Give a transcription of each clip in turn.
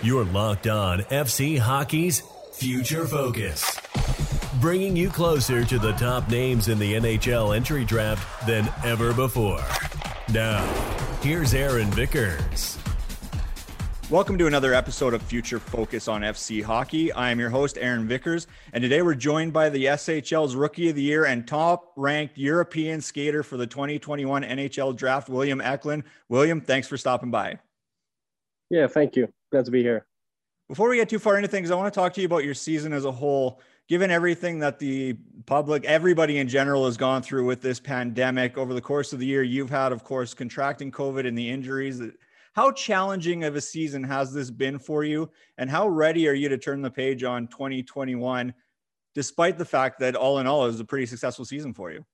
You're locked on FC Hockey's Future Focus, bringing you closer to the top names in the NHL entry draft than ever before. Now, here's Aaron Vickers. Welcome to another episode of Future Focus on FC Hockey. I am your host, Aaron Vickers, and today we're joined by the SHL's Rookie of the Year and top-ranked European skater for the 2021 NHL Draft, William Eklund. William, thanks for stopping by. Yeah, thank you. Glad to be here. Before we get too far into things, I want to talk to you about your season as a whole. Given everything that the public, everybody in general has gone through with this pandemic over the course of the year, you've had, of course, contracting COVID and the injuries. How challenging of a season has this been for you? And how ready are you to turn the page on 2021, despite the fact that all in all, it was a pretty successful season for you?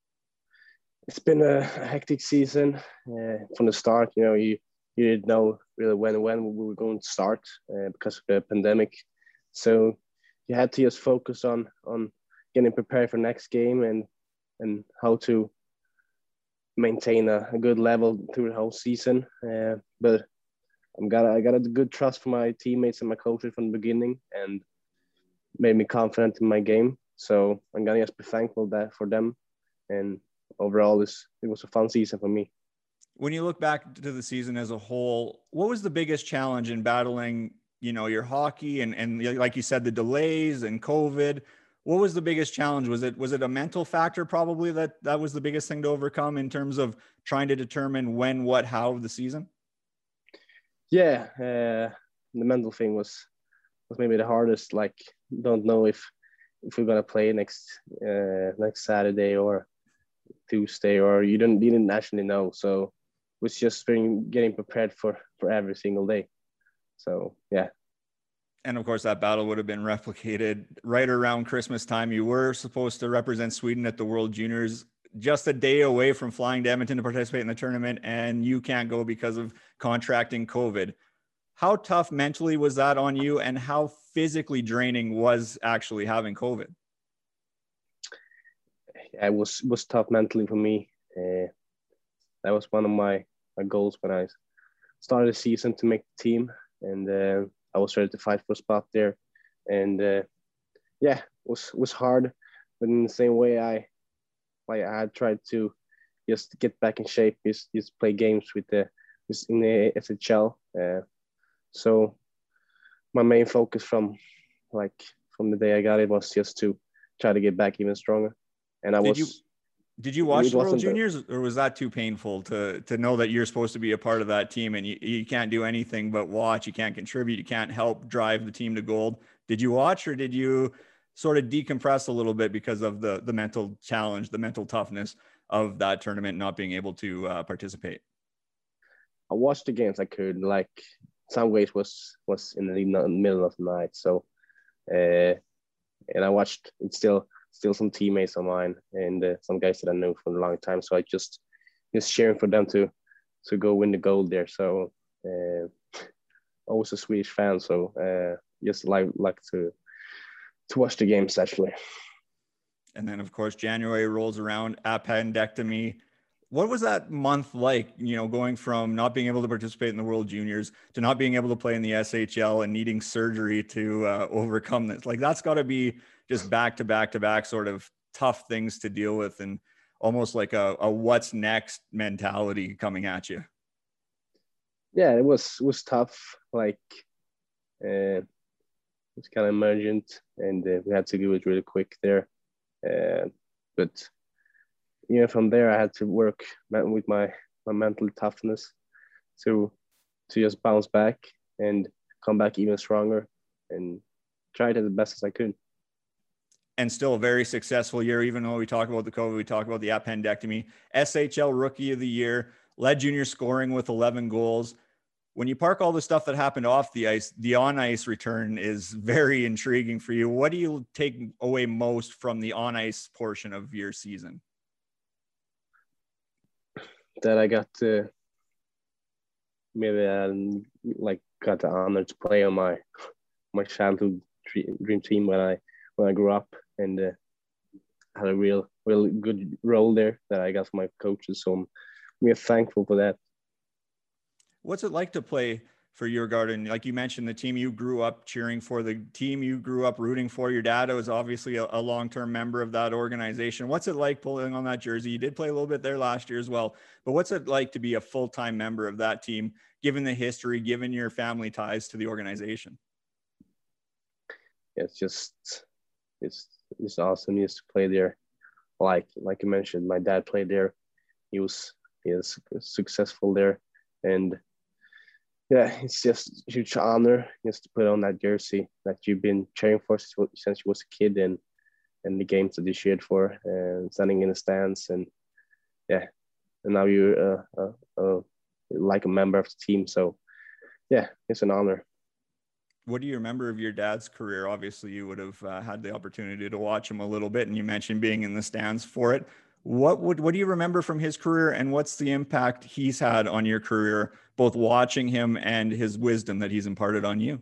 It's been a hectic season from the start. You didn't know really when we were going to start because of the pandemic. So you had to just focus on getting prepared for next game and how to maintain a good level through the whole season. But I got a good trust from my teammates and my coaches from the beginning, and made me confident in my game. So I'm gonna just be thankful for them. And overall, it was a fun season for me. When you look back to the season as a whole, what was the biggest challenge in battling, your hockey and like you said, the delays and COVID? What was the biggest challenge? Was it a mental factor probably that was the biggest thing to overcome in terms of trying to determine when, what, how of the season? Yeah, the mental thing was maybe the hardest. Like, don't know if we're gonna play next Saturday or Tuesday, or you didn't actually know. So it was just getting prepared for every single day. So yeah. And of course, that battle would have been replicated right around Christmas time. You were supposed to represent Sweden at the World Juniors, just a day away from flying to Edmonton to participate in the tournament, and you can't go because of contracting COVID. How tough mentally was that on you, and how physically draining was actually having COVID? Yeah, it was tough mentally for me. That was one of my goals when I started the season, to make the team, and I was ready to fight for a spot there. And it was hard, but in the same way, I had tried to just get back in shape, just play games in the SHL. So my main focus from the day I got it was just to try to get back even stronger. And Did you watch the World Juniors, or was that too painful to know that you're supposed to be a part of that team and you can't do anything but watch? You can't contribute. You can't help drive the team to gold. Did you watch, or did you sort of decompress a little bit because of the mental challenge, the mental toughness of that tournament, not being able to participate? I watched the games I could. Like, some ways was in the middle of the night. So, and I watched it still some teammates of mine and some guys that I knew for a long time. So I just cheering for them to go win the gold there. So I was a Swedish fan, so just like to watch the games actually. And then of course January rolls around, appendectomy. What was that month like, going from not being able to participate in the World Juniors to not being able to play in the SHL and needing surgery to overcome this? Like, that's got to be just back to back sort of tough things to deal with, and almost like a what's next mentality coming at you. Yeah, it was tough. Like, it was kind of emergent, and we had to do it really quick there. But from there, I had to work with my mental toughness to just bounce back and come back even stronger and try it as the best as I could. And still a very successful year, even though we talk about the COVID, we talk about the appendectomy. SHL Rookie of the Year, led junior scoring with 11 goals. When you park all the stuff that happened off the ice, the on-ice return is very intriguing for you. What do you take away most from the on-ice portion of your season? That I got to got the honor to play on my childhood dream team when I grew up, and had a real good role there that I got from my coaches. So I'm thankful for that. What's it like to play for Djurgården? Like you mentioned, the team you grew up cheering for, the team you grew up rooting for. Your dad was obviously a long-term member of that organization. What's it like pulling on that jersey? You did play a little bit there last year as well, but what's it like to be a full-time member of that team, given the history, given your family ties to the organization? It's just it's awesome. He used to play there. Like you mentioned, my dad played there. He is successful there, and yeah, it's just a huge honor just to put on that jersey that you've been cheering for since you was a kid, and the games that you cheered for, and standing in the stands, and yeah, and now you're like a member of the team. So yeah, it's an honor. What do you remember of your dad's career? Obviously, you would have had the opportunity to watch him a little bit, and you mentioned being in the stands for it. What do you remember from his career, and what's the impact he's had on your career, both watching him and his wisdom that he's imparted on you?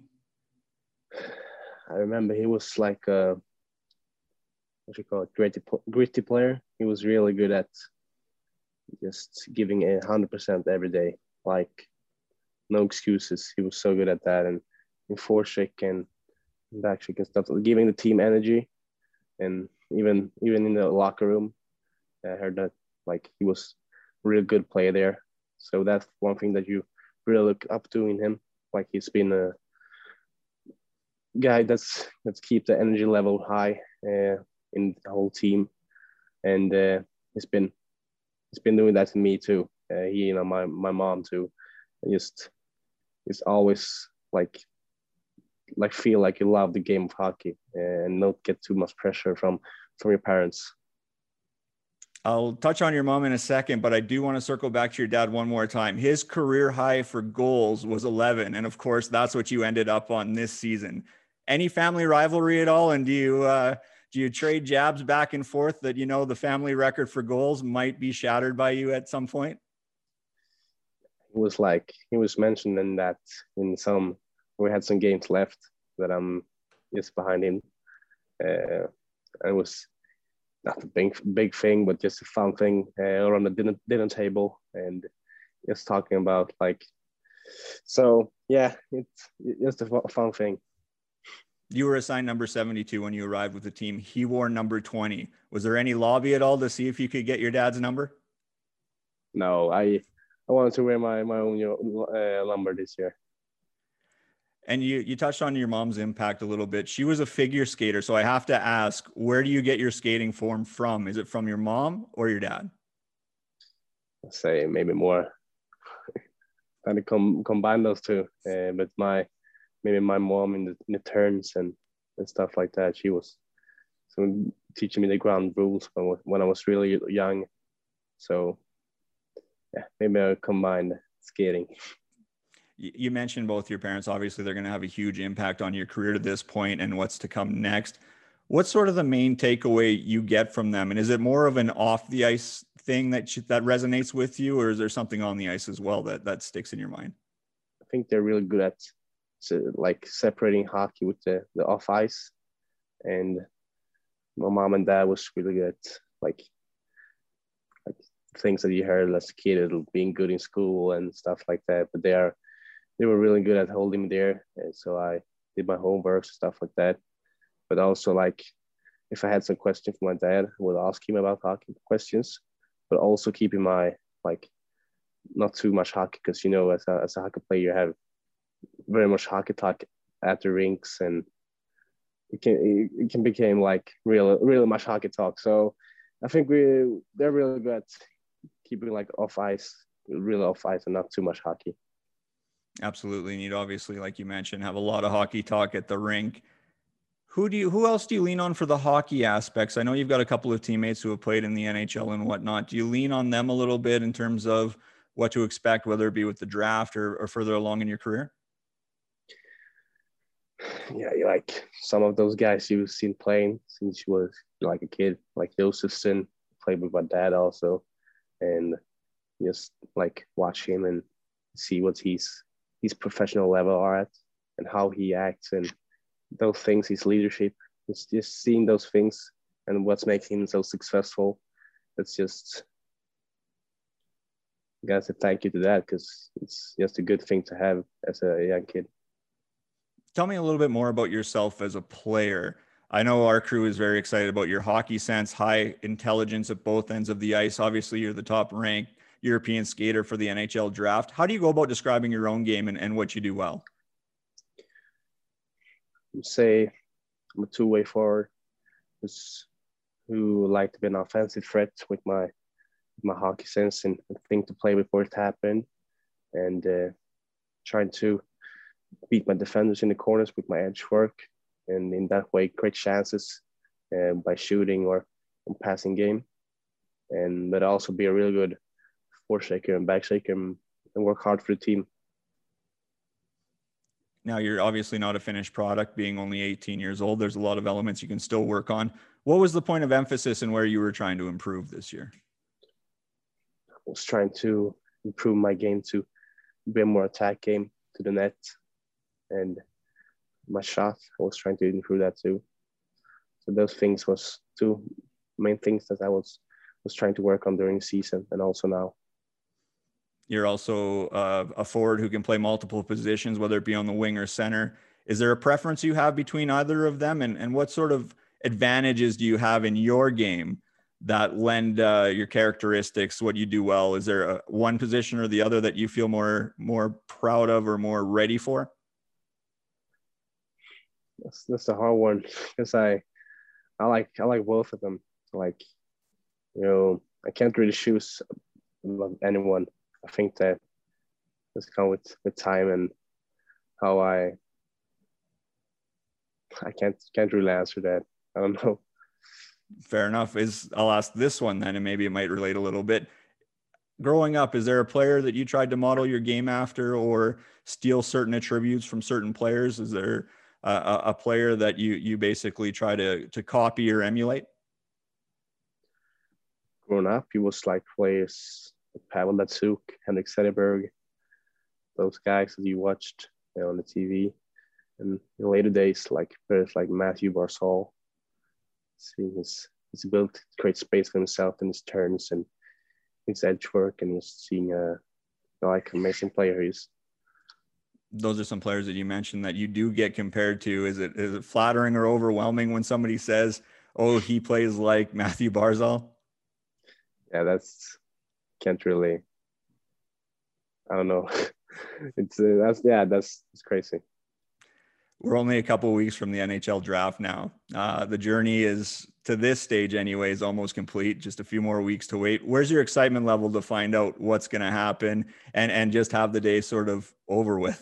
I remember he was like a what you call it, gritty player. He was really good at just giving 100% every day, like no excuses. He was so good at that, and in forecheck and backcheck and stuff, giving the team energy, and even in the locker room, I heard that like he was a real good player there. So that's one thing that you really look up to in him. Like he's been a guy that's keep the energy level high in the whole team, and he's been doing that to me too. He, my mom too. Just it's always like feel like you love the game of hockey and not get too much pressure from your parents. I'll touch on your mom in a second, but I do want to circle back to your dad one more time. His career high for goals was 11. And of course, that's what you ended up on this season. Any family rivalry at all? And do you trade jabs back and forth that, the family record for goals might be shattered by you at some point? He was mentioning that we had some games left that I'm just behind him. It was not a big thing, but just a fun thing around the dinner table, and just talking about so yeah, it's just a fun thing. You were assigned number 72 when you arrived with the team. He wore number 20. Was there any lobby at all to see if you could get your dad's number? No, I wanted to wear my own number this year. And you touched on your mom's impact a little bit. She was a figure skater. So I have to ask, where do you get your skating form from? Is it from your mom or your dad? I'd say maybe more kind of combine those two. But maybe my mom in the turns and stuff like that. She was teaching me the ground rules when I was really young. So yeah, maybe I combined skating. You mentioned both your parents. Obviously, they're going to have a huge impact on your career to this point and what's to come next. What's sort of the main takeaway you get from them? And is it more of an off the ice thing that resonates with you, or is there something on the ice as well that sticks in your mind? I think they're really good at separating hockey with the off ice, and my mom and dad was really good at like things that you heard as a kid, being good in school and stuff like that. But they were really good at holding me there, and so I did my homework, stuff like that. But also, if I had some questions for my dad, I would ask him about hockey questions, but also keeping my not too much hockey, because as a hockey player you have very much hockey talk at the rinks, and it can become really much hockey talk. So I think they're really good at keeping off ice, really off ice, and not too much hockey. Absolutely. And you'd obviously, like you mentioned, have a lot of hockey talk at the rink. Who else do you lean on for the hockey aspects? I know you've got a couple of teammates who have played in the NHL and whatnot. Do you lean on them a little bit in terms of what to expect, whether it be with the draft or further along in your career? Yeah, some of those guys you've seen playing since you was a kid, like Josephson, played with my dad also, and just watch him and see what his professional level are at and how he acts and those things, his leadership. It's just seeing those things and what's making him so successful. It's just gotta say thank you to that, because it's just a good thing to have as a young kid. Tell me a little bit more about yourself as a player. I know our crew is very excited about your hockey sense, high intelligence at both ends of the ice. Obviously, you're the top ranked European skater for the NHL draft. How do you go about describing your own game and what you do well? Say I'm a two-way forward who like to be an offensive threat with my hockey sense and think to play before it happened, and trying to beat my defenders in the corners with my edge work, and in that way create chances by shooting or passing game, but also be a really good foreshaker and backshaker and work hard for the team. Now, you're obviously not a finished product, being only 18 years old. There's a lot of elements you can still work on. What was the point of emphasis and where you were trying to improve this year? I was trying to improve my game to be a more attack game to the net, and my shot, I was trying to improve that too. So those things was two main things that I was trying to work on during the season and also now. You're also a forward who can play multiple positions, whether it be on the wing or center. Is there a preference you have between either of them? And what sort of advantages do you have in your game that lend your characteristics, what you do well? Is there one position or the other that you feel more proud of or more ready for? That's a hard one, because I like both of them. Like, I can't really choose anyone. I think that it's come with time and how I can't really answer that. I don't know. Fair enough. I'll ask this one then, and maybe it might relate a little bit. Growing up, is there a player that you tried to model your game after or steal certain attributes from certain players? Is there a player that you basically try to copy or emulate? Growing up, he was like players like Pavel Datsyuk, Henrik Zetterberg, those guys that you watched on the TV. And in later days, like players like Matthew Barzal, seeing his ability to create space for himself in his turns and his edge work, and just seeing like an amazing player he is. Those are some players that you mentioned that you do get compared to. Is it flattering or overwhelming when somebody says, "Oh, he plays like Matthew Barzal"? Yeah, that's I don't know. That's crazy. We're only a couple of weeks from the NHL draft now. The journey is, to this stage anyways, almost complete. Just a few more weeks to wait. Where's your excitement level to find out what's going to happen and just have the day sort of over with?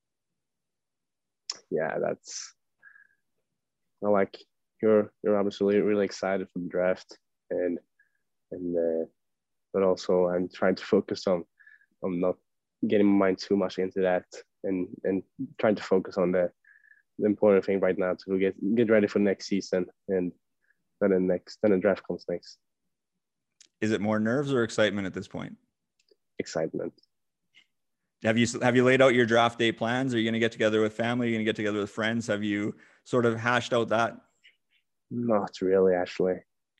Yeah, you're obviously really excited for the draft, but also I'm trying to focus on not getting my mind too much into that, and trying to focus on the important thing right now to get ready for next season, and then the draft comes next. Is it more nerves or excitement at this point? Excitement. Have you laid out your draft day plans? Are you going to get together with family? Are you going to get together with friends? Have you sort of hashed out that? Not really, actually.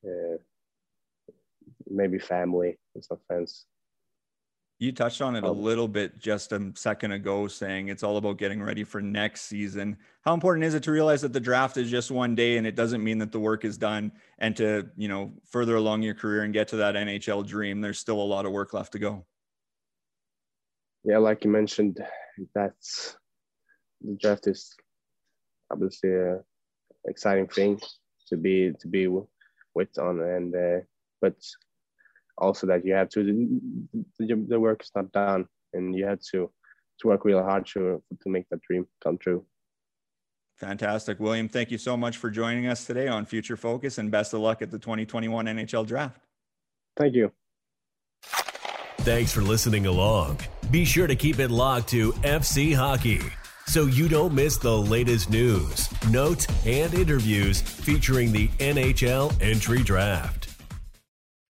Maybe family and some friends. You touched on it a little bit just a second ago, saying it's all about getting ready for next season. How important is it to realize that the draft is just one day and it doesn't mean that the work is done, and to, further along your career and get to that NHL dream, there's still a lot of work left to go? Yeah, like you mentioned, the draft is obviously an exciting thing to be with on, but also that you have the work is not done, and you have to work real hard to make that dream come true. Fantastic. William, thank you so much for joining us today on Future Focus, and best of luck at the 2021 NHL Draft. Thank you. Thanks for listening along. Be sure to keep it locked to FC Hockey so you don't miss the latest news, notes, and interviews featuring the NHL Entry Draft.